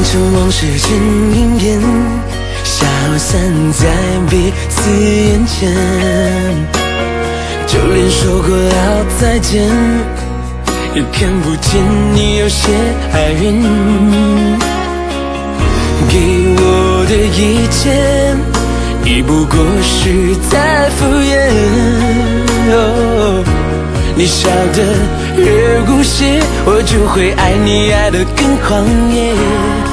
成往事成云烟，消散在彼此眼前。就连说过要再见，也看不见你有些爱人。给我的一切，已不过是在敷衍。你笑得越故事，我就会爱你爱得更狂野。